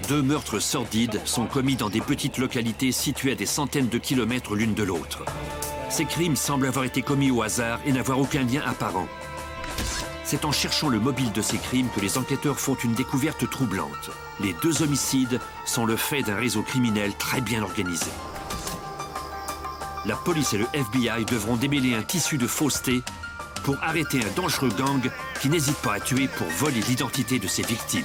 2 meurtres sordides sont commis dans des petites localités situées à des centaines de kilomètres l'une de l'autre. Ces crimes semblent avoir été commis au hasard et n'avoir aucun lien apparent. C'est en cherchant le mobile de ces crimes que les enquêteurs font une découverte troublante. Les 2 homicides sont le fait d'un réseau criminel très bien organisé. La police et le FBI devront démêler un tissu de fausseté pour arrêter un dangereux gang qui n'hésite pas à tuer pour voler l'identité de ses victimes.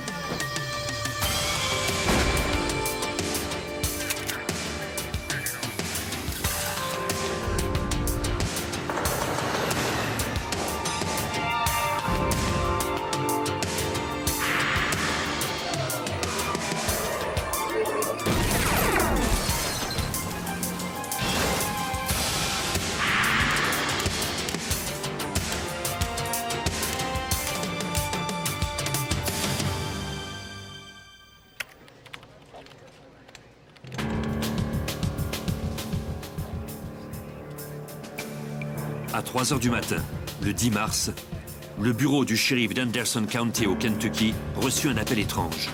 À 3 heures du matin, le 10 mars, le bureau du shérif d'Henderson County au Kentucky reçut un appel étrange.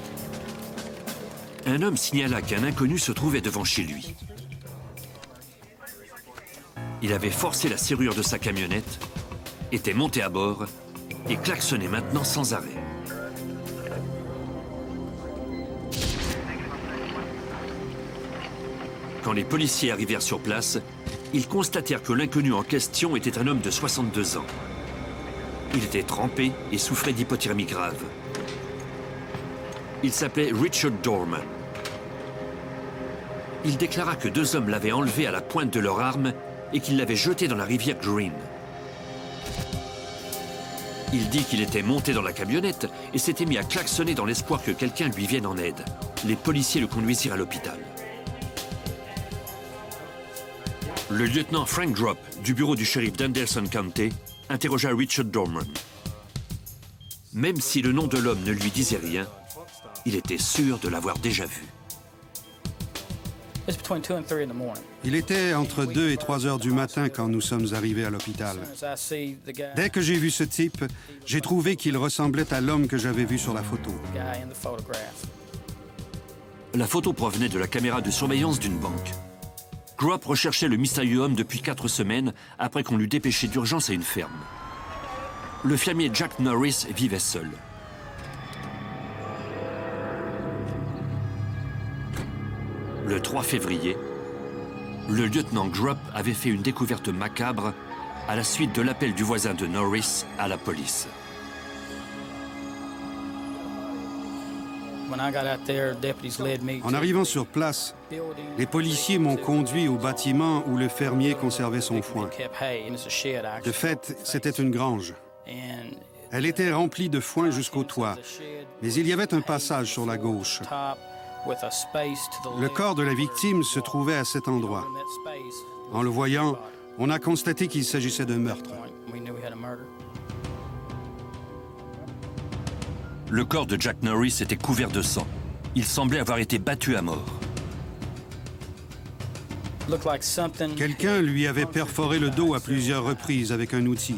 Un homme signala qu'un inconnu se trouvait devant chez lui. Il avait forcé la serrure de sa camionnette, était monté à bord et klaxonnait maintenant sans arrêt. Quand les policiers arrivèrent sur place, ils constatèrent que l'inconnu en question était un homme de 62 ans. Il était trempé et souffrait d'hypothermie grave. Il s'appelait Richard Dorman. Il déclara que 2 hommes l'avaient enlevé à la pointe de leur arme et qu'ils l'avaient jeté dans la rivière Green. Il dit qu'il était monté dans la camionnette et s'était mis à klaxonner dans l'espoir que quelqu'un lui vienne en aide. Les policiers le conduisirent à l'hôpital. Le lieutenant Frank Drop, du bureau du shérif d'Henderson County, interrogea Richard Dorman. Même si le nom de l'homme ne lui disait rien, il était sûr de l'avoir déjà vu. Il était entre 2 et 3 heures du matin quand nous sommes arrivés à l'hôpital. Dès que j'ai vu ce type, j'ai trouvé qu'il ressemblait à l'homme que j'avais vu sur la photo. La photo provenait de la caméra de surveillance d'une banque. Drop recherchait le mystérieux homme depuis 4 semaines après qu'on l'eût dépêché d'urgence à une ferme. Le fermier Jack Norris vivait seul. Le 3 février, le lieutenant Drop avait fait une découverte macabre à la suite de l'appel du voisin de Norris à la police. En arrivant sur place, les policiers m'ont conduit au bâtiment où le fermier conservait son foin. De fait, c'était une grange. Elle était remplie de foin jusqu'au toit, mais il y avait un passage sur la gauche. Le corps de la victime se trouvait à cet endroit. En le voyant, on a constaté qu'il s'agissait d'un meurtre. Le corps de Jack Norris était couvert de sang. Il semblait avoir été battu à mort. Quelqu'un lui avait perforé le dos à plusieurs reprises avec un outil.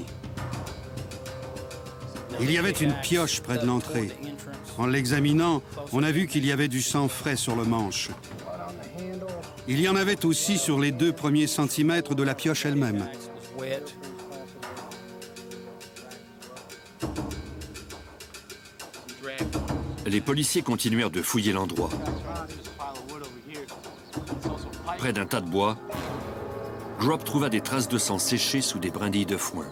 Il y avait une pioche près de l'entrée. En l'examinant, on a vu qu'il y avait du sang frais sur le manche. Il y en avait aussi sur les 2 premiers centimètres de la pioche elle-même. Les policiers continuèrent de fouiller l'endroit. Près d'un tas de bois, Drop trouva des traces de sang séché sous des brindilles de foin.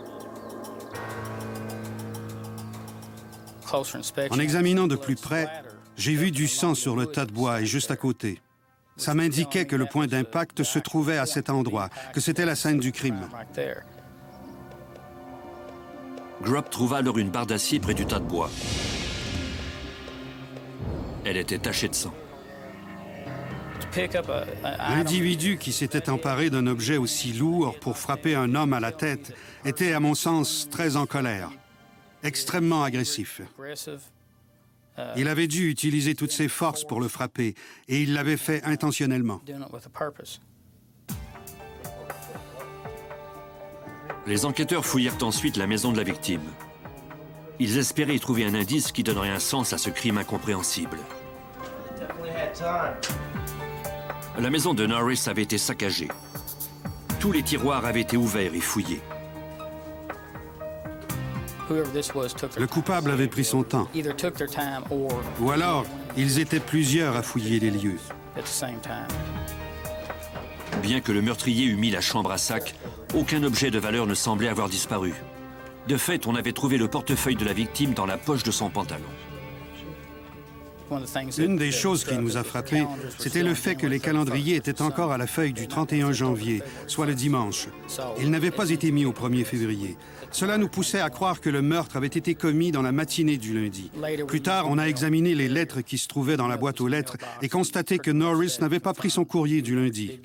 En examinant de plus près, j'ai vu du sang sur le tas de bois et juste à côté. Ça m'indiquait que le point d'impact se trouvait à cet endroit, que c'était la scène du crime. Drop trouva alors une barre d'acier près du tas de bois. Elle était tachée de sang. L'individu qui s'était emparé d'un objet aussi lourd pour frapper un homme à la tête était, à mon sens, très en colère, extrêmement agressif. Il avait dû utiliser toutes ses forces pour le frapper, et il l'avait fait intentionnellement. Les enquêteurs fouillèrent ensuite la maison de la victime. Ils espéraient y trouver un indice qui donnerait un sens à ce crime incompréhensible. La maison de Norris avait été saccagée. Tous les tiroirs avaient été ouverts et fouillés. Le coupable avait pris son temps. Ou alors, ils étaient plusieurs à fouiller les lieux. Bien que le meurtrier eût mis la chambre à sac, aucun objet de valeur ne semblait avoir disparu. De fait, on avait trouvé le portefeuille de la victime dans la poche de son pantalon. Une des choses qui nous a frappés, c'était le fait que les calendriers étaient encore à la feuille du 31 janvier, soit le dimanche. Ils n'avaient pas été mis au 1er février. Cela nous poussait à croire que le meurtre avait été commis dans la matinée du lundi. Plus tard, on a examiné les lettres qui se trouvaient dans la boîte aux lettres et constaté que Norris n'avait pas pris son courrier du lundi.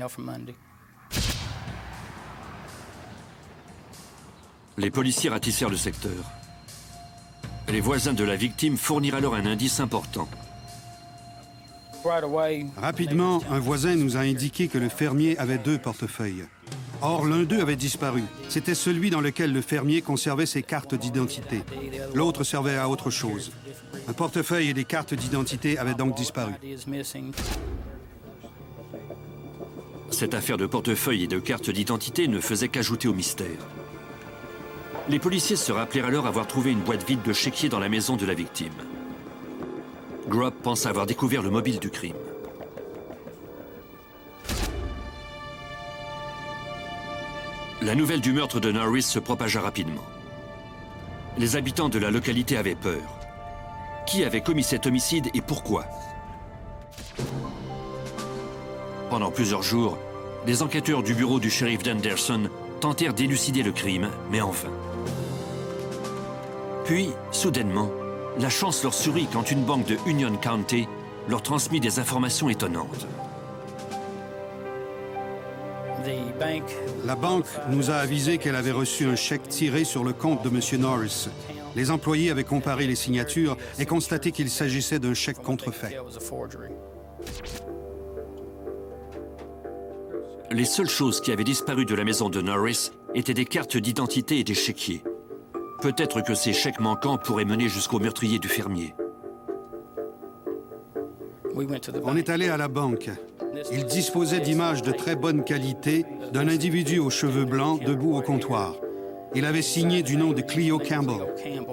Les policiers ratissèrent le secteur. Les voisins de la victime fournirent alors un indice important. Rapidement, un voisin nous a indiqué que le fermier avait 2 portefeuilles. Or, l'un d'eux avait disparu. C'était celui dans lequel le fermier conservait ses cartes d'identité. L'autre servait à autre chose. Un portefeuille et des cartes d'identité avaient donc disparu. Cette affaire de portefeuille et de cartes d'identité ne faisait qu'ajouter au mystère. Les policiers se rappelèrent alors avoir trouvé une boîte vide de chéquiers dans la maison de la victime. Grubb pense avoir découvert le mobile du crime. La nouvelle du meurtre de Norris se propagea rapidement. Les habitants de la localité avaient peur. Qui avait commis cet homicide et pourquoi? Pendant plusieurs jours, les enquêteurs du bureau du shérif d'Henderson tentèrent d'élucider le crime, mais en vain. Puis, soudainement, la chance leur sourit quand une banque de Union County leur transmit des informations étonnantes. La banque nous a avisé qu'elle avait reçu un chèque tiré sur le compte de M. Norris. Les employés avaient comparé les signatures et constaté qu'il s'agissait d'un chèque contrefait. Les seules choses qui avaient disparu de la maison de Norris étaient des cartes d'identité et des chéquiers. Peut-être que ces chèques manquants pourraient mener jusqu'au meurtrier du fermier. On est allé à la banque. Il disposait d'images de très bonne qualité d'un individu aux cheveux blancs debout au comptoir. Il avait signé du nom de Cleo Campbell.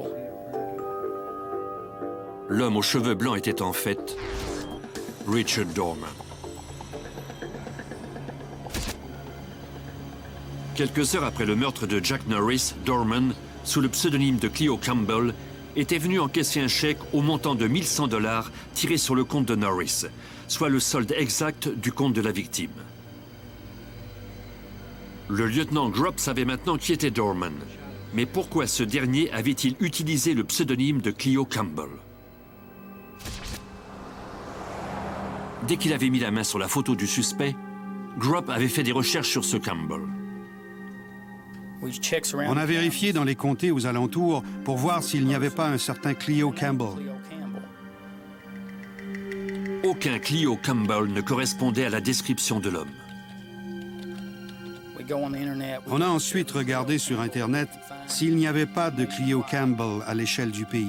L'homme aux cheveux blancs était en fait Richard Dorman. Quelques heures après le meurtre de Jack Norris, Dorman, sous le pseudonyme de Cleo Campbell, était venu encaisser un chèque au montant de 1100 $ tiré sur le compte de Norris, soit le solde exact du compte de la victime. Le lieutenant Grubb savait maintenant qui était Dorman, mais pourquoi ce dernier avait-il utilisé le pseudonyme de Cleo Campbell? Dès qu'il avait mis la main sur la photo du suspect, Grubb avait fait des recherches sur ce Campbell. On a vérifié dans les comtés aux alentours pour voir s'il n'y avait pas un certain Cleo Campbell. Aucun Cleo Campbell ne correspondait à la description de l'homme. On a ensuite regardé sur Internet s'il n'y avait pas de Cleo Campbell à l'échelle du pays.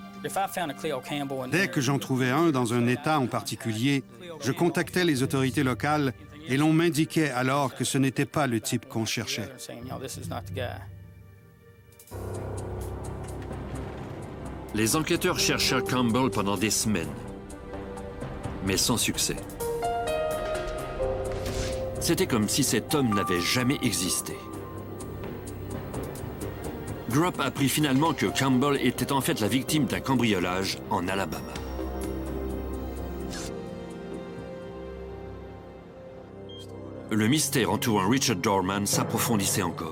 Dès que j'en trouvais un dans un État en particulier, je contactais les autorités locales et l'on m'indiquait alors que ce n'était pas le type qu'on cherchait. Les enquêteurs cherchèrent Campbell pendant des semaines, mais sans succès. C'était comme si cet homme n'avait jamais existé. Grubb apprit finalement que Campbell était en fait la victime d'un cambriolage en Alabama. Le mystère entourant Richard Dorman s'approfondissait encore.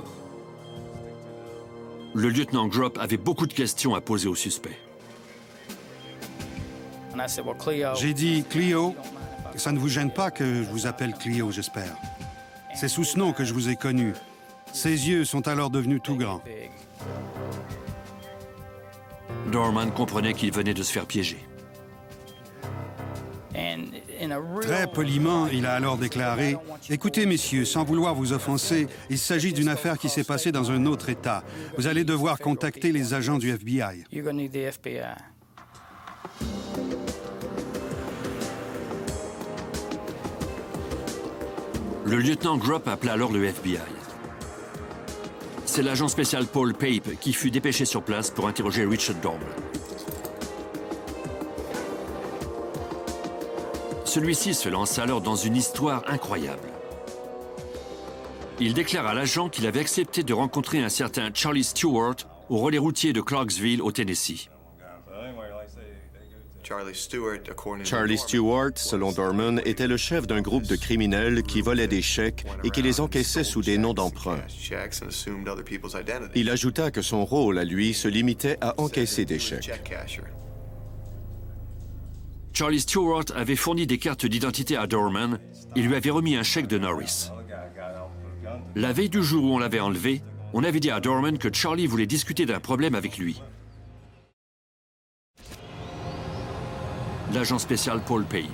Le lieutenant Grubb avait beaucoup de questions à poser au suspect. J'ai dit « Cleo, ça ne vous gêne pas que je vous appelle Cleo, j'espère. C'est sous ce nom que je vous ai connu. » Ses yeux sont alors devenus tout grands. Dorman comprenait qu'il venait de se faire piéger. Très poliment, il a alors déclaré « Écoutez, messieurs, sans vouloir vous offenser, il s'agit d'une affaire qui s'est passée dans un autre État. Vous allez devoir contacter les agents du FBI. » Le lieutenant Grupp appela alors le FBI. C'est l'agent spécial Paul Pape qui fut dépêché sur place pour interroger Richard Dorman. Celui-ci se lance alors dans une histoire incroyable. Il déclare à l'agent qu'il avait accepté de rencontrer un certain Charlie Stewart au relais routier de Clarksville, au Tennessee. Charlie Stewart, selon Dorman, était le chef d'un groupe de criminels qui volaient des chèques et qui les encaissaient sous des noms d'emprunt. Il ajouta que son rôle, à lui, se limitait à encaisser des chèques. Charlie Stewart avait fourni des cartes d'identité à Dorman et lui avait remis un chèque de Norris. La veille du jour où on l'avait enlevé, on avait dit à Dorman que Charlie voulait discuter d'un problème avec lui. L'agent spécial Paul Pape.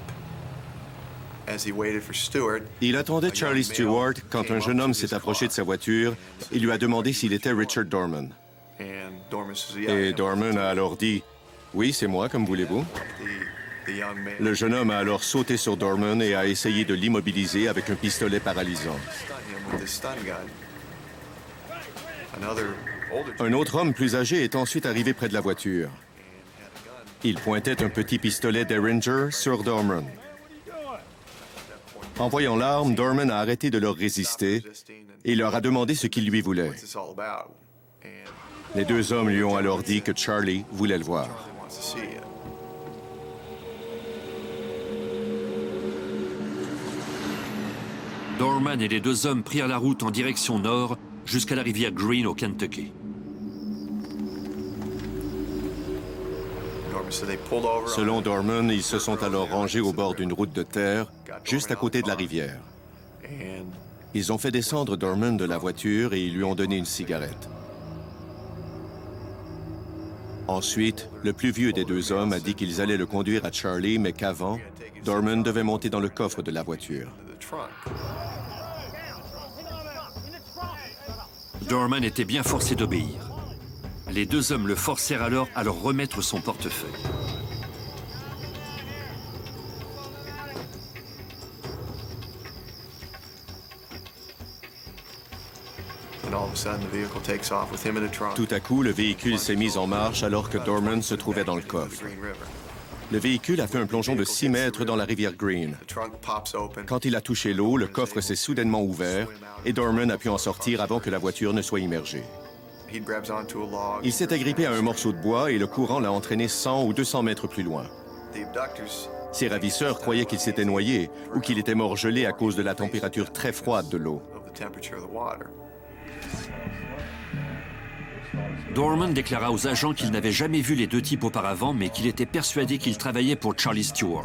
Il attendait Charlie Stewart quand un jeune homme s'est approché de sa voiture et lui a demandé s'il était Richard Dorman. Et Dorman a alors dit « Oui, c'est moi, comme voulez-vous ». Le jeune homme a alors sauté sur Dorman et a essayé de l'immobiliser avec un pistolet paralysant. Un autre homme plus âgé est ensuite arrivé près de la voiture. Il pointait un petit pistolet Derringer sur Dorman. En voyant l'arme, Dorman a arrêté de leur résister et leur a demandé ce qu'il lui voulait. Les deux hommes lui ont alors dit que Charlie voulait le voir. Dorman et les deux hommes prirent la route en direction nord jusqu'à la rivière Green au Kentucky. Selon Dorman, ils se sont alors rangés au bord d'une route de terre, juste à côté de la rivière. Ils ont fait descendre Dorman de la voiture et ils lui ont donné une cigarette. Ensuite, le plus vieux des deux hommes a dit qu'ils allaient le conduire à Charlie, mais qu'avant, Dorman devait monter dans le coffre de la voiture. Dorman était bien forcé d'obéir. Les deux hommes le forcèrent alors à leur remettre son portefeuille. Tout à coup, le véhicule s'est mis en marche alors que Dorman se trouvait dans le coffre. Le véhicule a fait un plongeon de 6 mètres dans la rivière Green. Quand il a touché l'eau, le coffre s'est soudainement ouvert et Dorman a pu en sortir avant que la voiture ne soit immergée. Il s'est agrippé à un morceau de bois et le courant l'a entraîné 100 ou 200 mètres plus loin. Ses ravisseurs croyaient qu'il s'était noyé ou qu'il était mort gelé à cause de la température très froide de l'eau. Dorman déclara aux agents qu'il n'avait jamais vu les deux types auparavant, mais qu'il était persuadé qu'ils travaillaient pour Charlie Stewart.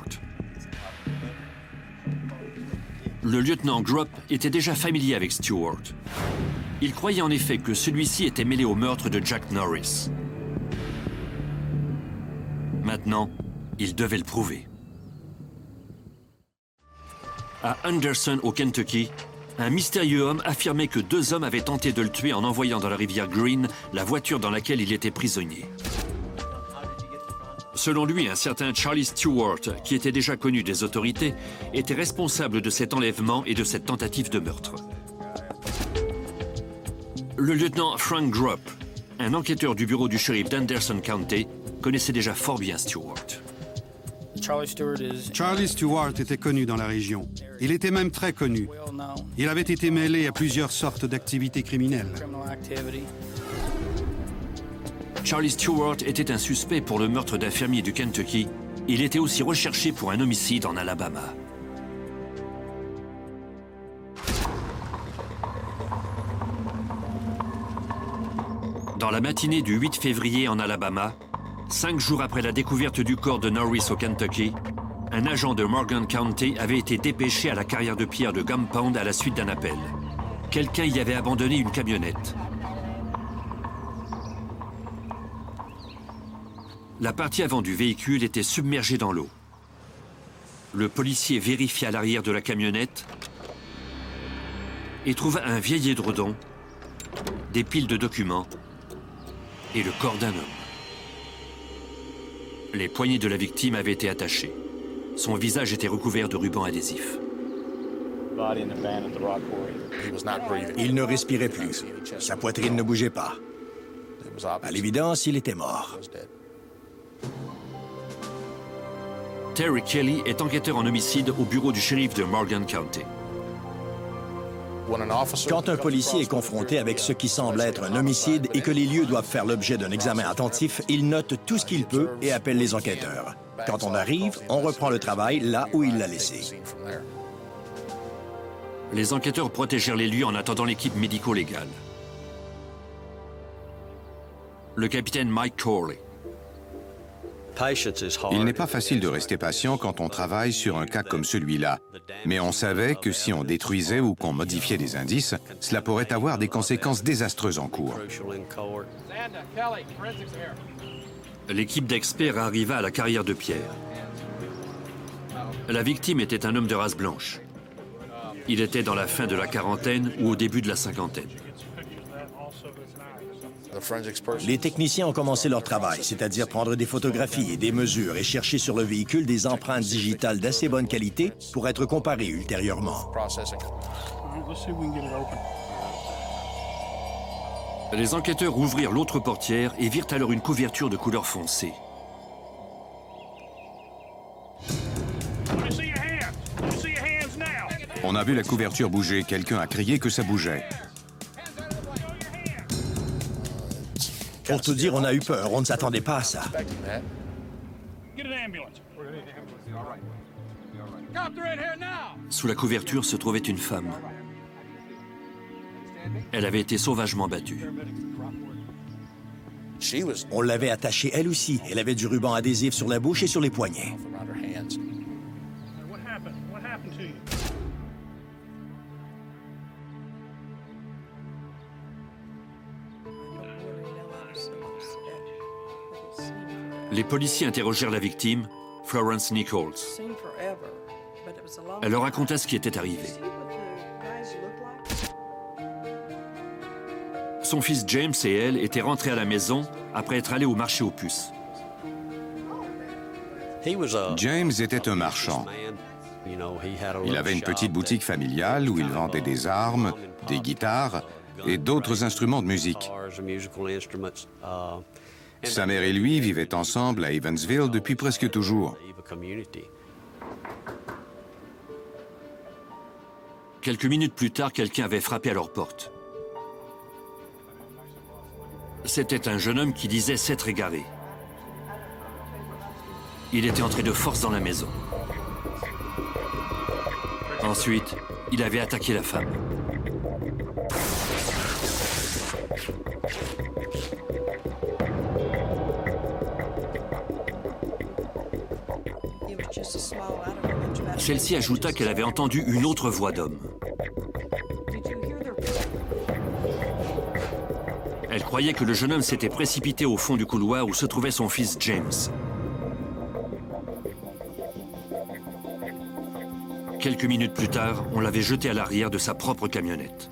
Le lieutenant Grupp était déjà familier avec Stewart. Il croyait en effet que celui-ci était mêlé au meurtre de Jack Norris. Maintenant, il devait le prouver. À Anderson, au Kentucky, un mystérieux homme affirmait que deux hommes avaient tenté de le tuer en envoyant dans la rivière Green la voiture dans laquelle il était prisonnier. Selon lui, un certain Charlie Stewart, qui était déjà connu des autorités, était responsable de cet enlèvement et de cette tentative de meurtre. Le lieutenant Frank Grupp, un enquêteur du bureau du shérif d'Anderson County, connaissait déjà fort bien Stewart. Charlie Stewart était connu dans la région. Il était même très connu. Il avait été mêlé à plusieurs sortes d'activités criminelles. Charlie Stewart était un suspect pour le meurtre d'un fermier du Kentucky. Il était aussi recherché pour un homicide en Alabama. Dans la matinée du 8 février en Alabama, 5 jours après la découverte du corps de Norris au Kentucky, un agent de Morgan County avait été dépêché à la carrière de pierre de Gum Pond à la suite d'un appel. Quelqu'un y avait abandonné une camionnette. La partie avant du véhicule était submergée dans l'eau. Le policier vérifia l'arrière de la camionnette et trouva un vieil édredon, des piles de documents et le corps d'un homme. Les poignets de la victime avaient été attachés. Son visage était recouvert de rubans adhésifs. Il ne respirait plus. Sa poitrine ne bougeait pas. À l'évidence, il était mort. Terry Kelly est enquêteur en homicide au bureau du shérif de Morgan County. Quand un policier est confronté avec ce qui semble être un homicide et que les lieux doivent faire l'objet d'un examen attentif, il note tout ce qu'il peut et appelle les enquêteurs. Quand on arrive, on reprend le travail là où il l'a laissé. Les enquêteurs protégèrent les lieux en attendant l'équipe médico-légale. Le capitaine Mike Corley. Il n'est pas facile de rester patient quand on travaille sur un cas comme celui-là, mais on savait que si on détruisait ou qu'on modifiait des indices, cela pourrait avoir des conséquences désastreuses en cours. L'équipe d'experts arriva à la carrière de pierre. La victime était un homme de race blanche. Il était dans la fin de la quarantaine ou au début de la cinquantaine. Les techniciens ont commencé leur travail, c'est-à-dire prendre des photographies et des mesures et chercher sur le véhicule des empreintes digitales d'assez bonne qualité pour être comparées ultérieurement. Les enquêteurs ouvrirent l'autre portière et virent alors une couverture de couleur foncée. On a vu la couverture bouger. Quelqu'un a crié que ça bougeait. Pour tout dire, on a eu peur. On ne s'attendait pas à ça. Sous la couverture se trouvait une femme. Elle avait été sauvagement battue. On l'avait attachée elle aussi. Elle avait du ruban adhésif sur la bouche et sur les poignets. Les policiers interrogèrent la victime, Florence Nichols. Elle leur raconta ce qui était arrivé. Son fils James et elle étaient rentrés à la maison après être allés au marché aux puces. James était un marchand. Il avait une petite boutique familiale où il vendait des armes, des guitares et d'autres instruments de musique. Sa mère et lui vivaient ensemble à Evansville depuis presque toujours. Quelques minutes plus tard, quelqu'un avait frappé à leur porte. C'était un jeune homme qui disait s'être égaré. Il était entré de force dans la maison. Ensuite, il avait attaqué la femme. Celle-ci ajouta qu'elle avait entendu une autre voix d'homme. Elle croyait que le jeune homme s'était précipité au fond du couloir où se trouvait son fils James. Quelques minutes plus tard, on l'avait jeté à l'arrière de sa propre camionnette.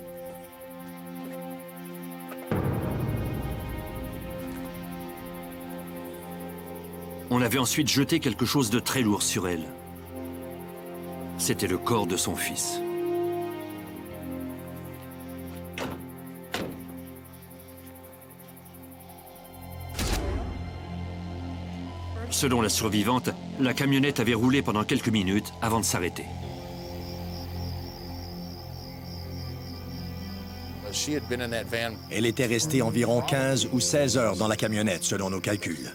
On avait ensuite jeté quelque chose de très lourd sur elle. C'était le corps de son fils. Selon la survivante, la camionnette avait roulé pendant quelques minutes avant de s'arrêter. Elle était restée environ 15 ou 16 heures dans la camionnette, selon nos calculs.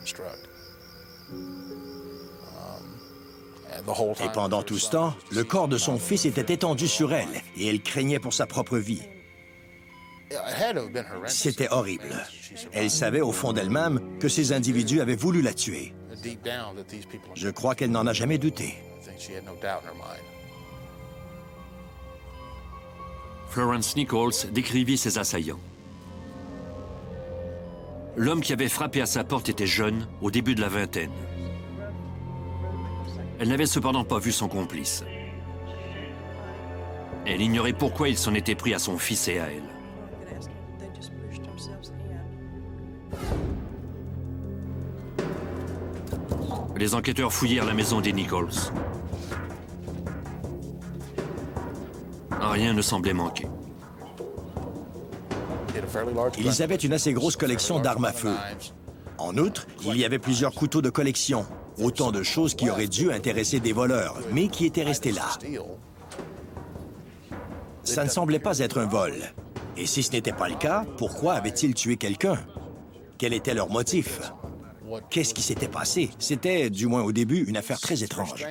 Et pendant tout ce temps, le corps de son fils était étendu sur elle et elle craignait pour sa propre vie. C'était horrible. Elle savait au fond d'elle-même que ces individus avaient voulu la tuer. Je crois qu'elle n'en a jamais douté. Florence Nichols décrivit ses assaillants. L'homme qui avait frappé à sa porte était jeune, au début de la vingtaine. Elle n'avait cependant pas vu son complice. Elle ignorait pourquoi il s'en était pris à son fils et à elle. Les enquêteurs fouillèrent la maison des Nichols. Rien ne semblait manquer. Ils avaient une assez grosse collection d'armes à feu. En outre, il y avait plusieurs couteaux de collection. Autant de choses qui auraient dû intéresser des voleurs, mais qui étaient restées là. Ça ne semblait pas être un vol. Et si ce n'était pas le cas, pourquoi avaient-ils tué quelqu'un? Quel était leur motif? Qu'est-ce qui s'était passé? C'était, du moins au début, une affaire très étrange.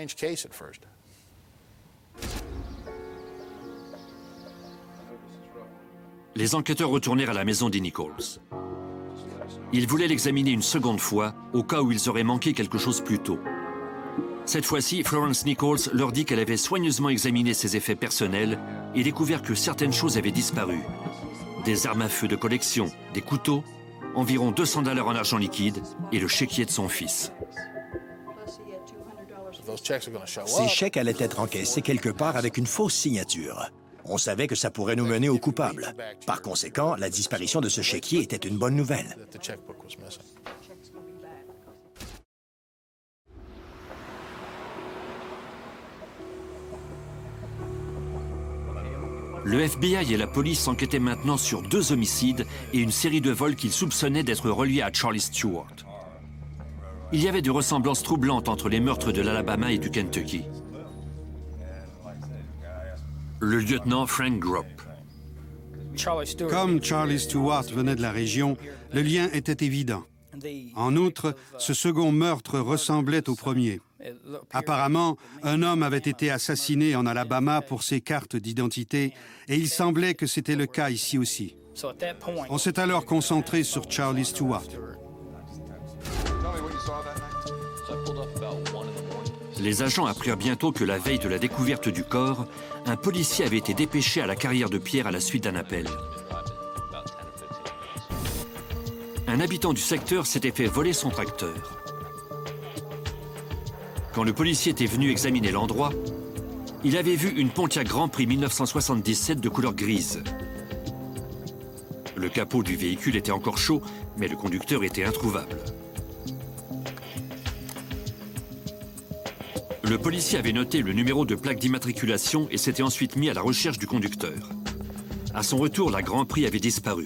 Les enquêteurs retournèrent à la maison des Nichols. Ils voulaient l'examiner une seconde fois, au cas où ils auraient manqué quelque chose plus tôt. Cette fois-ci, Florence Nichols leur dit qu'elle avait soigneusement examiné ses effets personnels et découvert que certaines choses avaient disparu. Des armes à feu de collection, des couteaux, environ $200 en argent liquide et le chéquier de son fils. Ces chèques allaient être encaissés quelque part avec une fausse signature. On savait que ça pourrait nous mener au coupable. Par conséquent, la disparition de ce chéquier était une bonne nouvelle. Le FBI et la police enquêtaient maintenant sur 2 homicides et une série de vols qu'ils soupçonnaient d'être reliés à Charlie Stewart. Il y avait des ressemblances troublantes entre les meurtres de l'Alabama et du Kentucky. Le lieutenant Frank Gropp. Comme Charlie Stewart venait de la région, le lien était évident. En outre, ce second meurtre ressemblait au premier. Apparemment, un homme avait été assassiné en Alabama pour ses cartes d'identité et il semblait que c'était le cas ici aussi. On s'est alors concentré sur Charlie Stewart. Les agents apprirent bientôt que la veille de la découverte du corps, un policier avait été dépêché à la carrière de Pierre à la suite d'un appel. Un habitant du secteur s'était fait voler son tracteur. Quand le policier était venu examiner l'endroit, il avait vu une Pontiac Grand Prix 1977 de couleur grise. Le capot du véhicule était encore chaud, mais le conducteur était introuvable. Le policier avait noté le numéro de plaque d'immatriculation et s'était ensuite mis à la recherche du conducteur. À son retour, la Grand Prix avait disparu.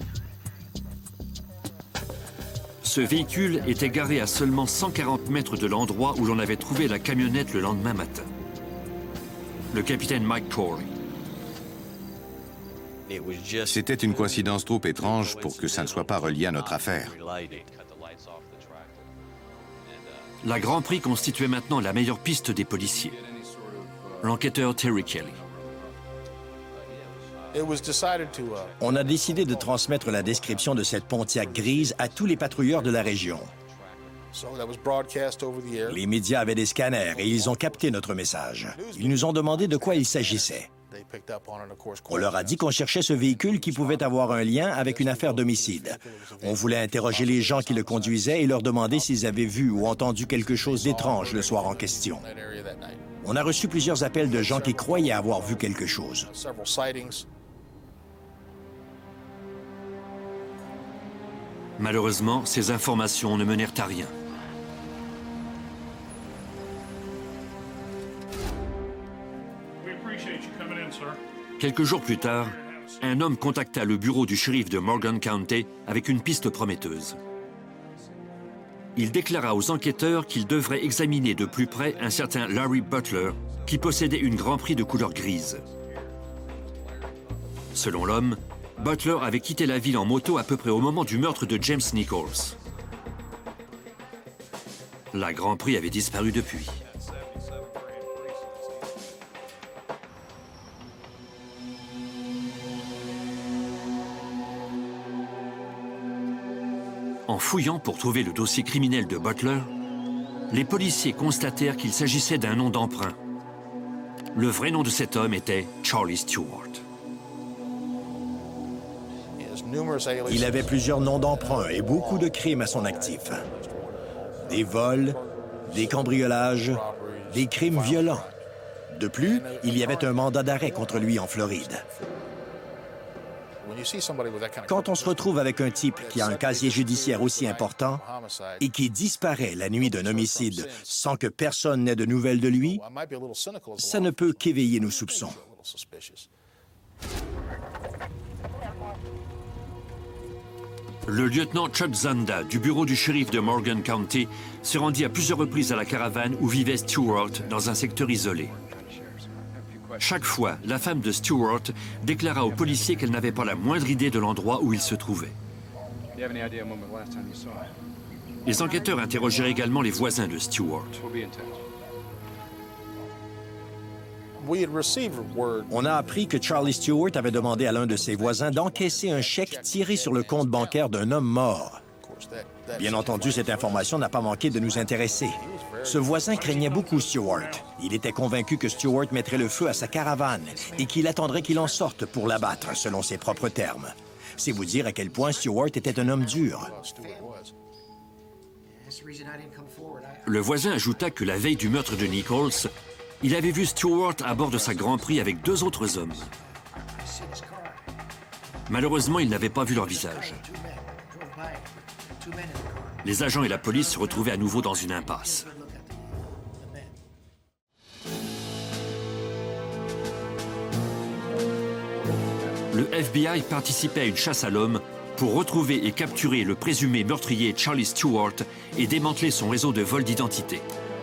Ce véhicule était garé à seulement 140 mètres de l'endroit où l'on avait trouvé la camionnette le lendemain matin. Le capitaine Mike Corey. C'était une coïncidence trop étrange pour que ça ne soit pas relié à notre affaire. La Grand Prix constituait maintenant la meilleure piste des policiers. L'enquêteur Terry Kelly. On a décidé de transmettre la description de cette Pontiac grise à tous les patrouilleurs de la région. Les médias avaient des scanners et ils ont capté notre message. Ils nous ont demandé de quoi il s'agissait. On leur a dit qu'on cherchait ce véhicule qui pouvait avoir un lien avec une affaire d'homicide. On voulait interroger les gens qui le conduisaient et leur demander s'ils avaient vu ou entendu quelque chose d'étrange le soir en question. On a reçu plusieurs appels de gens qui croyaient avoir vu quelque chose. Malheureusement, ces informations ne menèrent à rien. Quelques jours plus tard, un homme contacta le bureau du shérif de Morgan County avec une piste prometteuse. Il déclara aux enquêteurs qu'ils devraient examiner de plus près un certain Larry Butler qui possédait une Grand Prix de couleur grise. Selon l'homme, Butler avait quitté la ville en moto à peu près au moment du meurtre de James Nichols. La Grand Prix avait disparu depuis. En fouillant pour trouver le dossier criminel de Butler, les policiers constatèrent qu'il s'agissait d'un nom d'emprunt. Le vrai nom de cet homme était Charlie Stewart. Il avait plusieurs noms d'emprunt et beaucoup de crimes à son actif. Des vols, des cambriolages, des crimes violents. De plus, il y avait un mandat d'arrêt contre lui en Floride. Quand on se retrouve avec un type qui a un casier judiciaire aussi important et qui disparaît la nuit d'un homicide sans que personne n'ait de nouvelles de lui, ça ne peut qu'éveiller nos soupçons. Le lieutenant Chuck Zanda, du bureau du shérif de Morgan County, se rendit à plusieurs reprises à la caravane où vivait Stewart, dans un secteur isolé. Chaque fois, la femme de Stewart déclara aux policiers qu'elle n'avait pas la moindre idée de l'endroit où il se trouvait. Les enquêteurs interrogèrent également les voisins de Stewart. On a appris que Charlie Stewart avait demandé à l'un de ses voisins d'encaisser un chèque tiré sur le compte bancaire d'un homme mort. Bien entendu, cette information n'a pas manqué de nous intéresser. Ce voisin craignait beaucoup Stewart. Il était convaincu que Stewart mettrait le feu à sa caravane et qu'il attendrait qu'il en sorte pour l'abattre, selon ses propres termes. C'est vous dire à quel point Stewart était un homme dur. Le voisin ajouta que la veille du meurtre de Nichols, il avait vu Stewart à bord de sa Grand Prix avec 2 autres hommes. Malheureusement, il n'avait pas vu leur visage. Les agents et la police se retrouvaient à nouveau dans une impasse. Le FBI participait à une chasse à l'homme pour retrouver et capturer le présumé meurtrier Charlie Stewart et démanteler son réseau de vol d'identité.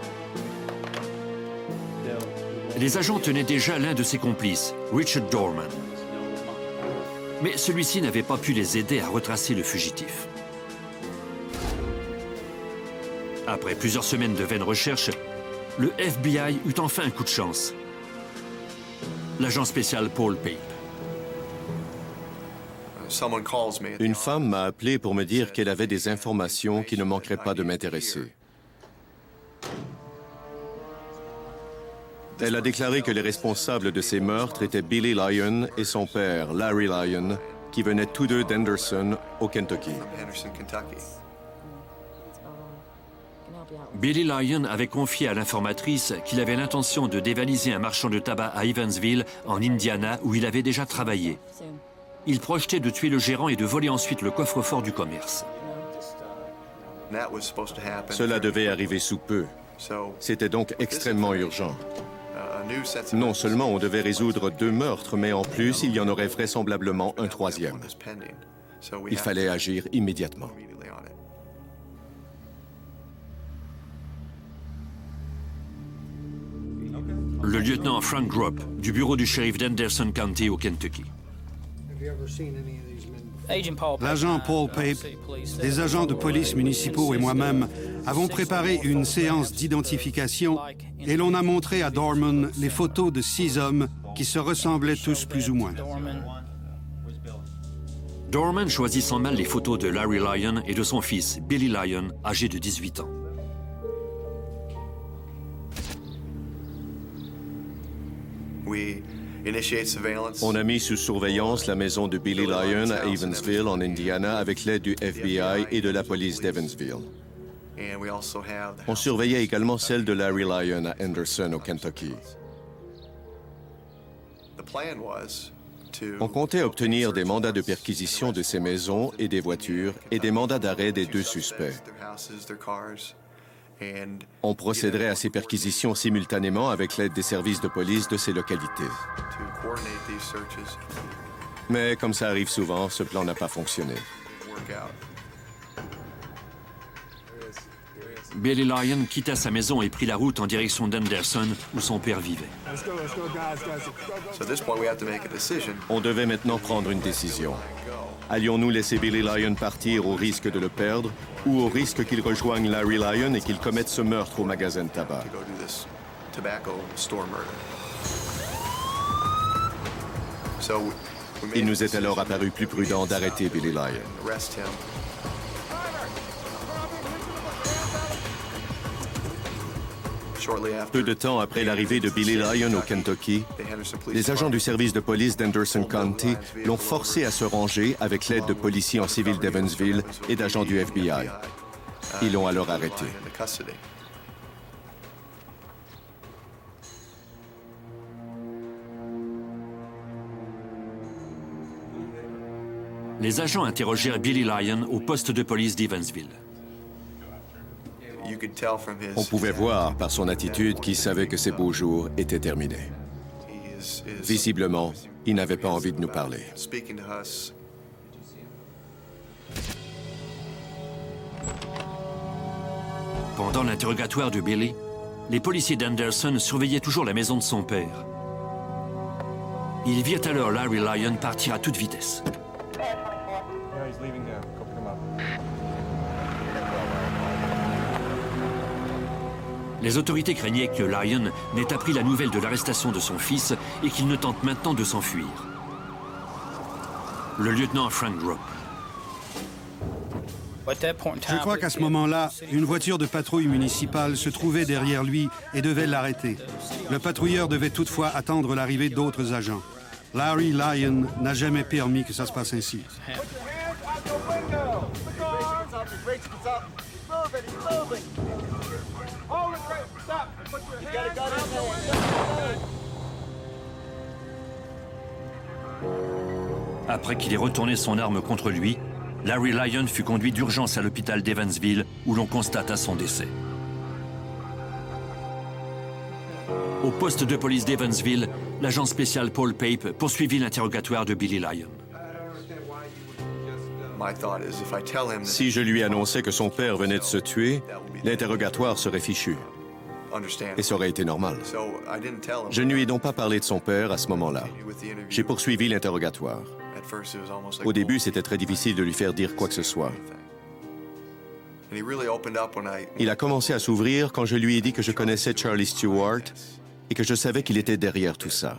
Les agents tenaient déjà l'un de ses complices, Richard Dorman. Mais celui-ci n'avait pas pu les aider à retracer le fugitif. Après plusieurs semaines de vaines recherches, le FBI eut enfin un coup de chance. L'agent spécial Paul Pape. Une femme m'a appelé pour me dire qu'elle avait des informations qui ne manqueraient pas de m'intéresser. Elle a déclaré que les responsables de ces meurtres étaient Billy Lyon et son père, Larry Lyon, qui venaient tous deux d'Henderson, au Kentucky. Billy Lyon avait confié à l'informatrice qu'il avait l'intention de dévaliser un marchand de tabac à Evansville, en Indiana, où il avait déjà travaillé. Il projetait de tuer le gérant et de voler ensuite le coffre-fort du commerce. Cela devait arriver sous peu. C'était donc extrêmement urgent. Non seulement on devait résoudre 2 meurtres, mais en plus, il y en aurait vraisemblablement un 3e. Il fallait agir immédiatement. Le lieutenant Frank Grubb, du bureau du shérif d'Henderson County au Kentucky. L'agent Paul Pape, des agents de police municipaux et moi-même avons préparé une séance d'identification et l'on a montré à Dorman les photos de 6 hommes qui se ressemblaient tous plus ou moins. Dorman choisit sans mal les photos de Larry Lyon et de son fils, Billy Lyon, âgé de 18 ans. On a mis sous surveillance la maison de Billy Lyon à Evansville, en Indiana, avec l'aide du FBI et de la police d'Evansville. On surveillait également celle de Larry Lyon à Henderson, au Kentucky. On comptait obtenir des mandats de perquisition de ces maisons et des voitures et des mandats d'arrêt des 2 suspects. On procéderait à ces perquisitions simultanément avec l'aide des services de police de ces localités. Mais comme ça arrive souvent, ce plan n'a pas fonctionné. Billy Lyon quitta sa maison et prit la route en direction d'Henderson, où son père vivait. On devait maintenant prendre une décision. Allions-nous laisser Billy Lyon partir au risque de le perdre ou au risque qu'il rejoigne Larry Lyon et qu'il commette ce meurtre au magasin de tabac? Il nous est alors apparu plus prudent d'arrêter Billy Lyon. Peu de temps après l'arrivée de Billy Lyon au Kentucky, les agents du service de police d'Henderson County l'ont forcé à se ranger avec l'aide de policiers en civil d'Evansville et d'agents du FBI. Ils l'ont alors arrêté. Les agents interrogèrent Billy Lyon au poste de police d'Evansville. On pouvait voir par son attitude qu'il savait que ses beaux jours étaient terminés. Visiblement, il n'avait pas envie de nous parler. Pendant l'interrogatoire de Billy, les policiers d'Anderson surveillaient toujours la maison de son père. Ils virent alors Larry Lyon partir à toute vitesse. Les autorités craignaient que Lyon n'ait appris la nouvelle de l'arrestation de son fils et qu'il ne tente maintenant de s'enfuir. Le lieutenant Frank Gropp. Je crois qu'à ce moment-là, une voiture de patrouille municipale se trouvait derrière lui et devait l'arrêter. Le patrouilleur devait toutefois attendre l'arrivée d'autres agents. Larry Lyon n'a jamais permis que ça se passe ainsi. Après qu'il ait retourné son arme contre lui, Larry Lyon fut conduit d'urgence à l'hôpital d'Evansville où l'on constata son décès. Au poste de police d'Evansville, l'agent spécial Paul Pape poursuivit l'interrogatoire de Billy Lyon. Si je lui annonçais que son père venait de se tuer, l'interrogatoire serait fichu. Et ça aurait été normal. Je ne lui ai donc pas parlé de son père à ce moment-là. J'ai poursuivi l'interrogatoire. Au début, c'était très difficile de lui faire dire quoi que ce soit. Il a commencé à s'ouvrir quand je lui ai dit que je connaissais Charlie Stewart et que je savais qu'il était derrière tout ça.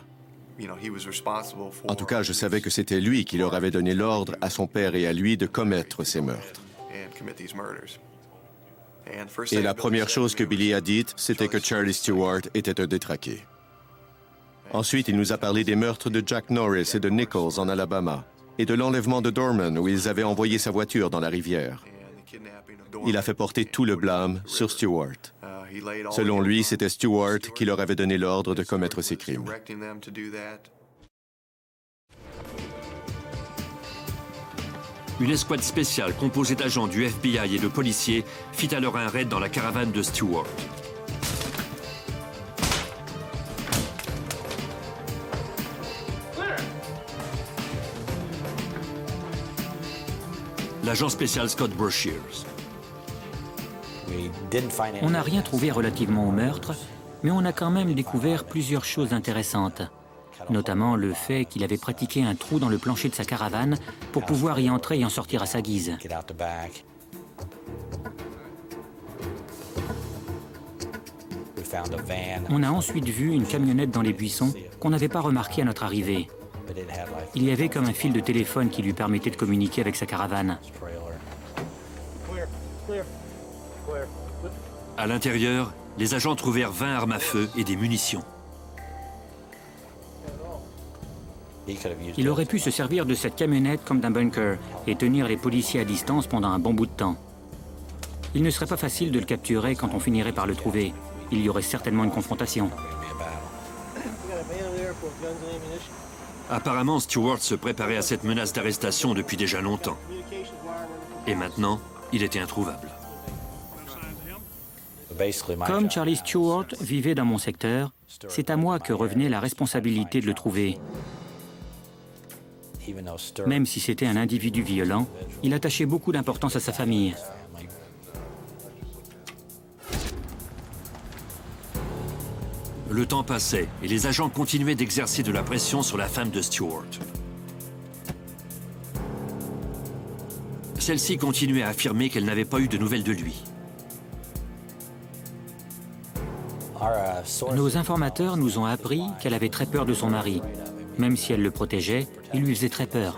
En tout cas, je savais que c'était lui qui leur avait donné l'ordre à son père et à lui de commettre ces meurtres. Et la première chose que Billy a dite, c'était que Charlie Stewart était un détraqué. Ensuite, il nous a parlé des meurtres de Jack Norris et de Nichols en Alabama, et de l'enlèvement de Dorman où ils avaient envoyé sa voiture dans la rivière. Il a fait porter tout le blâme sur Stewart. Selon lui, c'était Stewart qui leur avait donné l'ordre de commettre ces crimes. Une escouade spéciale composée d'agents du FBI et de policiers fit alors un raid dans la caravane de Stewart. L'agent spécial Scott Brashears. On n'a rien trouvé relativement au meurtre, mais on a quand même découvert plusieurs choses intéressantes. Notamment le fait qu'il avait pratiqué un trou dans le plancher de sa caravane pour pouvoir y entrer et en sortir à sa guise. On a ensuite vu une camionnette dans les buissons qu'on n'avait pas remarqué à notre arrivée. Il y avait comme un fil de téléphone qui lui permettait de communiquer avec sa caravane. À l'intérieur, les agents trouvèrent 20 armes à feu et des munitions. Il aurait pu se servir de cette camionnette comme d'un bunker et tenir les policiers à distance pendant un bon bout de temps. Il ne serait pas facile de le capturer quand on finirait par le trouver. Il y aurait certainement une confrontation. Apparemment, Stewart se préparait à cette menace d'arrestation depuis déjà longtemps. Et maintenant, il était introuvable. Comme Charlie Stewart vivait dans mon secteur, c'est à moi que revenait la responsabilité de le trouver. Même si c'était un individu violent, il attachait beaucoup d'importance à sa famille. Le temps passait et les agents continuaient d'exercer de la pression sur la femme de Stewart. Celle-ci continuait à affirmer qu'elle n'avait pas eu de nouvelles de lui. Nos informateurs nous ont appris qu'elle avait très peur de son mari. Même si elle le protégeait, il lui faisait très peur.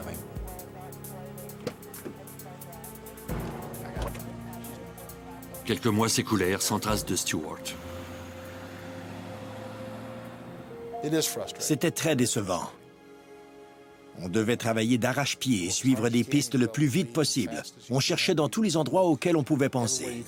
Quelques mois s'écoulèrent sans trace de Stewart. C'était très décevant. On devait travailler d'arrache-pied et suivre des pistes le plus vite possible. On cherchait dans tous les endroits auxquels on pouvait penser.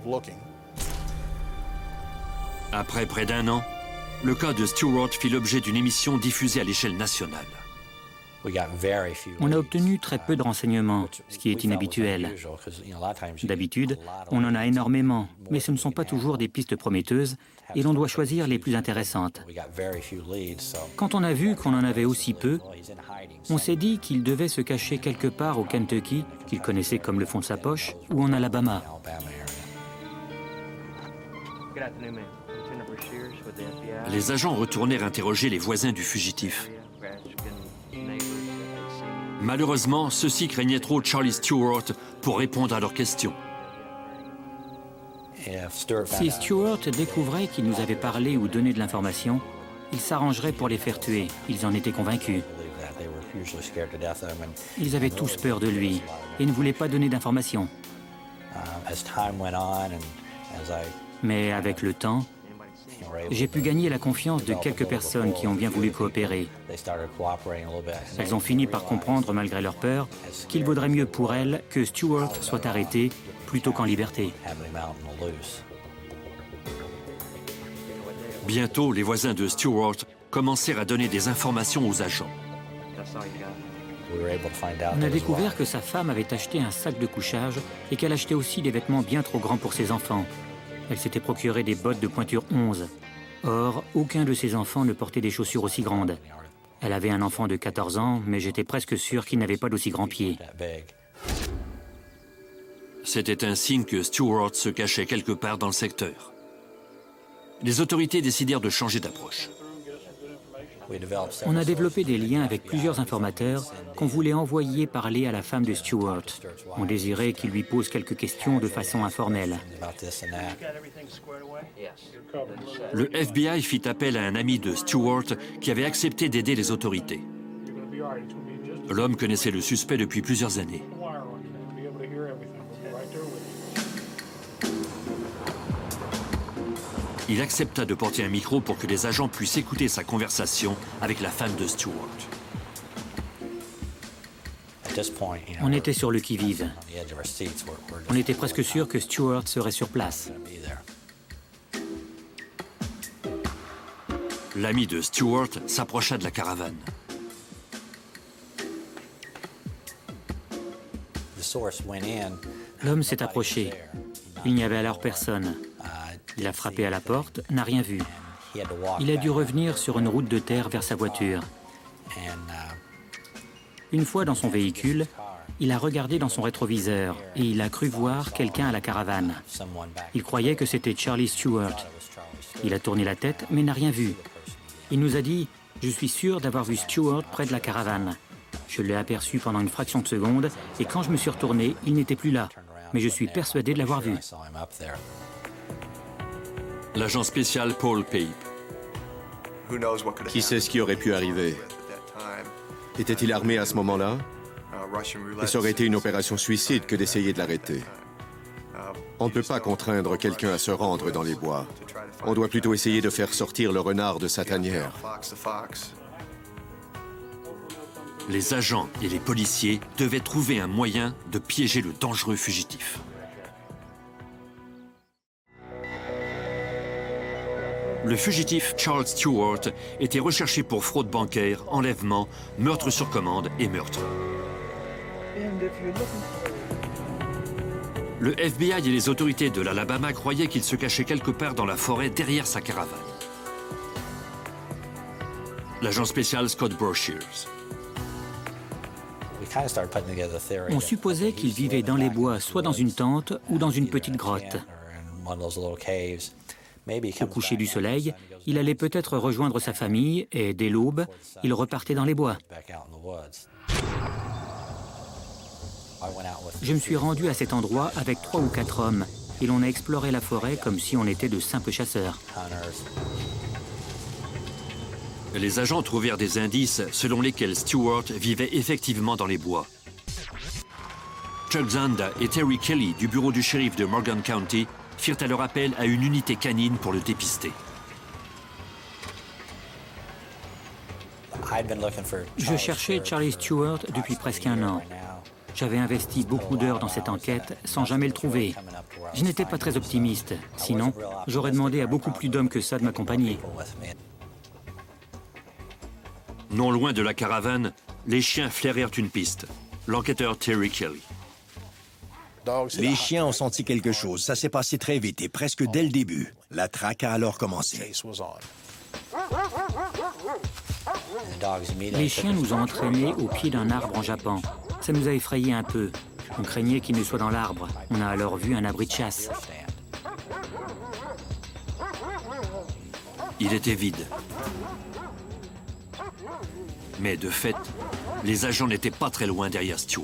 Après près d'un an, le cas de Stewart fit l'objet d'une émission diffusée à l'échelle nationale. On a obtenu très peu de renseignements, ce qui est inhabituel. D'habitude, on en a énormément, mais ce ne sont pas toujours des pistes prometteuses et l'on doit choisir les plus intéressantes. Quand on a vu qu'on en avait aussi peu, on s'est dit qu'il devait se cacher quelque part au Kentucky, qu'il connaissait comme le fond de sa poche, ou en Alabama. Les agents retournèrent interroger les voisins du fugitif. Malheureusement, ceux-ci craignaient trop Charlie Stewart pour répondre à leurs questions. Si Stewart découvrait qu'il nous avait parlé ou donné de l'information, il s'arrangerait pour les faire tuer. Ils en étaient convaincus. Ils avaient tous peur de lui et ne voulaient pas donner d'informations. Mais avec le temps, j'ai pu gagner la confiance de quelques personnes qui ont bien voulu coopérer. Elles ont fini par comprendre, malgré leur peur, qu'il vaudrait mieux pour elles que Stewart soit arrêté plutôt qu'en liberté. Bientôt, les voisins de Stewart commencèrent à donner des informations aux agents. On a découvert que sa femme avait acheté un sac de couchage et qu'elle achetait aussi des vêtements bien trop grands pour ses enfants. Elle s'était procuré des bottes de pointure 11. Or, aucun de ses enfants ne portait des chaussures aussi grandes. Elle avait un enfant de 14 ans, mais j'étais presque sûr qu'il n'avait pas d'aussi grands pieds. C'était un signe que Stewart se cachait quelque part dans le secteur. Les autorités décidèrent de changer d'approche. On a développé des liens avec plusieurs informateurs qu'on voulait envoyer parler à la femme de Stewart. On désirait qu'il lui pose quelques questions de façon informelle. Le FBI fit appel à un ami de Stewart qui avait accepté d'aider les autorités. L'homme connaissait le suspect depuis plusieurs années. Il accepta de porter un micro pour que les agents puissent écouter sa conversation avec la femme de Stewart. On était sur le qui-vive. On était presque sûr que Stewart serait sur place. L'ami de Stewart s'approcha de la caravane. L'homme s'est approché. Il n'y avait alors personne. Il a frappé à la porte, n'a rien vu. Il a dû revenir sur une route de terre vers sa voiture. Une fois dans son véhicule, il a regardé dans son rétroviseur et il a cru voir quelqu'un à la caravane. Il croyait que c'était Charlie Stewart. Il a tourné la tête mais n'a rien vu. Il nous a dit « Je suis sûr d'avoir vu Stewart près de la caravane. Je l'ai aperçu pendant une fraction de seconde et quand je me suis retourné, il n'était plus là. Mais je suis persuadé de l'avoir vu. » L'agent spécial Paul Pape. Qui sait ce qui aurait pu arriver? Était-il armé à ce moment-là? Et ça aurait été une opération suicide que d'essayer de l'arrêter. On ne peut pas contraindre quelqu'un à se rendre dans les bois. On doit plutôt essayer de faire sortir le renard de sa tanière. Les agents et les policiers devaient trouver un moyen de piéger le dangereux fugitif. Le fugitif Charles Stewart était recherché pour fraude bancaire, enlèvement, meurtre sur commande et meurtre. Le FBI et les autorités de l'Alabama croyaient qu'il se cachait quelque part dans la forêt derrière sa caravane. L'agent spécial Scott Broshears. On supposait qu'il vivait dans les bois, soit dans une tente ou dans une petite grotte. Au coucher du soleil, il allait peut-être rejoindre sa famille et, dès l'aube, il repartait dans les bois. Je me suis rendu à cet endroit avec 3 ou 4 hommes et l'on a exploré la forêt comme si on était de simples chasseurs. Les agents trouvèrent des indices selon lesquels Stewart vivait effectivement dans les bois. Chuck Zanda et Terry Kelly du bureau du shérif de Morgan County firent alors appel à une unité canine pour le dépister. Je cherchais Charlie Stewart depuis presque 1 an. J'avais investi beaucoup d'heures dans cette enquête sans jamais le trouver. Je n'étais pas très optimiste. Sinon, j'aurais demandé à beaucoup plus d'hommes que ça de m'accompagner. Non loin de la caravane, les chiens flairèrent une piste. L'enquêteur Terry Kelly. Les chiens ont senti quelque chose. Ça s'est passé très vite et presque dès le début. La traque a alors commencé. Les chiens nous ont entraînés au pied d'un arbre en jappant. Ça nous a effrayés un peu. On craignait qu'ils ne soient dans l'arbre. On a alors vu un abri de chasse. Il était vide. Mais de fait, les agents n'étaient pas très loin derrière Stewart.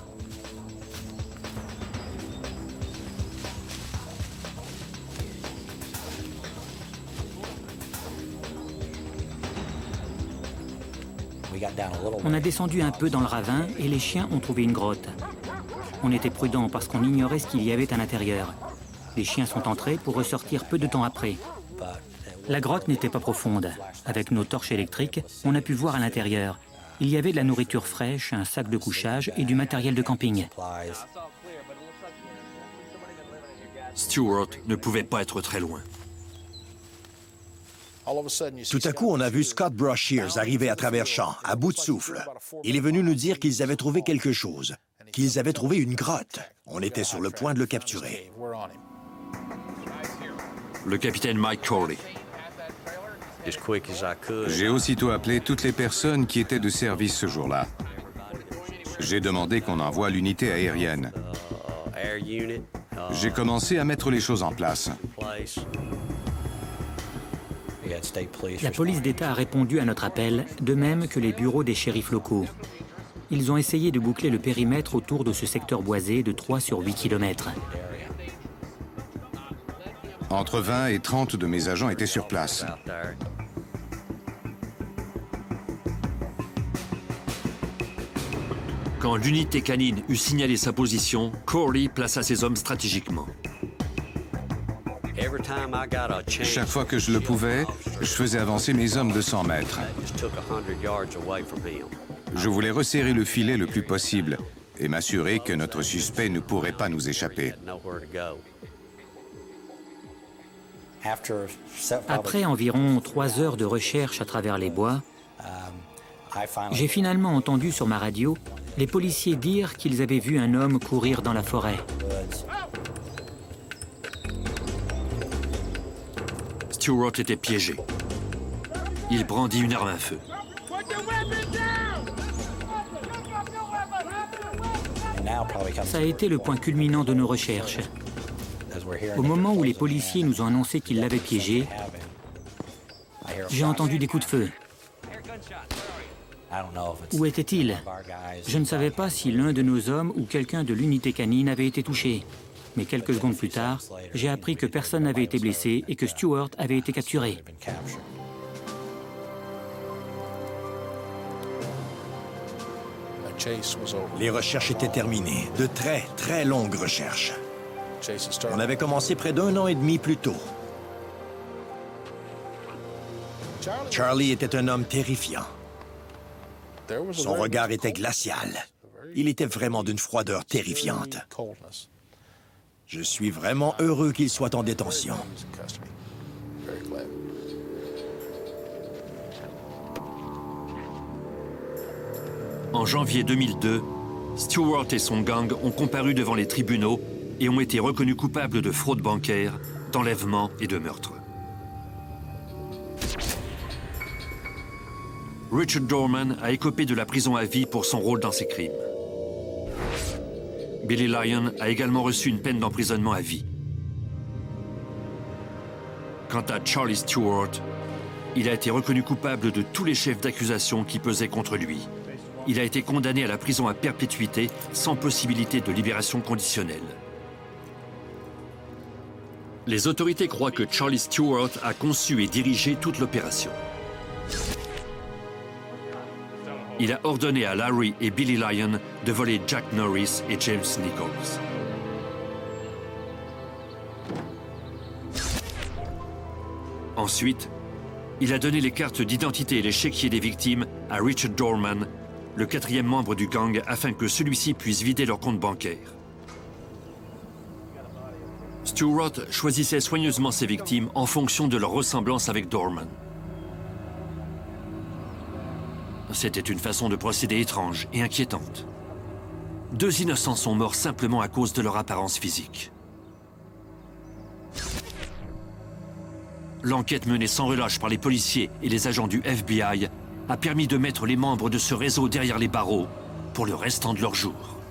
On a descendu un peu dans le ravin et les chiens ont trouvé une grotte. On était prudents parce qu'on ignorait ce qu'il y avait à l'intérieur. Les chiens sont entrés pour ressortir peu de temps après. La grotte n'était pas profonde. Avec nos torches électriques, on a pu voir à l'intérieur. Il y avait de la nourriture fraîche, un sac de couchage et du matériel de camping. Stewart ne pouvait pas être très loin. Tout à coup, on a vu Scott Brashears arriver à travers champs, à bout de souffle. Il est venu nous dire qu'ils avaient trouvé quelque chose, qu'ils avaient trouvé une grotte. On était sur le point de le capturer. Le capitaine Mike Corley. J'ai aussitôt appelé toutes les personnes qui étaient de service ce jour-là. J'ai demandé qu'on envoie l'unité aérienne. J'ai commencé à mettre les choses en place. La police d'État a répondu à notre appel, de même que les bureaux des shérifs locaux. Ils ont essayé de boucler le périmètre autour de ce secteur boisé de 3 sur 8 km. Entre 20 et 30 de mes agents étaient sur place. Quand l'unité canine eut signalé sa position, Corley plaça ses hommes stratégiquement. Chaque fois que je le pouvais, je faisais avancer mes hommes de 100 mètres. Je voulais resserrer le filet le plus possible et m'assurer que notre suspect ne pourrait pas nous échapper. Après environ 3 heures de recherche à travers les bois, j'ai finalement entendu sur ma radio les policiers dire qu'ils avaient vu un homme courir dans la forêt. Stewart était piégé. Il brandit une arme à feu. Ça a été le point culminant de nos recherches. Au moment où les policiers nous ont annoncé qu'ils l'avaient piégé, j'ai entendu des coups de feu. Où était-il? Je ne savais pas si l'un de nos hommes ou quelqu'un de l'unité canine avait été touché. Mais quelques secondes plus tard, j'ai appris que personne n'avait été blessé et que Stewart avait été capturé. Les recherches étaient terminées. De très, très longues recherches. On avait commencé près d'1 an et demi plus tôt. Charlie était un homme terrifiant. Son regard était glacial. Il était vraiment d'une froideur terrifiante. Je suis vraiment heureux qu'il soit en détention. En janvier 2002, Stewart et son gang ont comparu devant les tribunaux et ont été reconnus coupables de fraude bancaire, d'enlèvement et de meurtre. Richard Dorman a écopé de la prison à vie pour son rôle dans ces crimes. Billy Lyon a également reçu une peine d'emprisonnement à vie. Quant à Charlie Stewart, il a été reconnu coupable de tous les chefs d'accusation qui pesaient contre lui. Il a été condamné à la prison à perpétuité sans possibilité de libération conditionnelle. Les autorités croient que Charlie Stewart a conçu et dirigé toute l'opération. Il a ordonné à Larry et Billy Lyon de voler Jack Norris et James Nichols. Ensuite, il a donné les cartes d'identité et les chéquiers des victimes à Richard Dorman, le 4e membre du gang, afin que celui-ci puisse vider leur compte bancaire. Stewart choisissait soigneusement ses victimes en fonction de leur ressemblance avec Dorman. C'était une façon de procéder étrange et inquiétante. 2 innocents sont morts simplement à cause de leur apparence physique. L'enquête menée sans relâche par les policiers et les agents du FBI a permis de mettre les membres de ce réseau derrière les barreaux pour le restant de leur jour.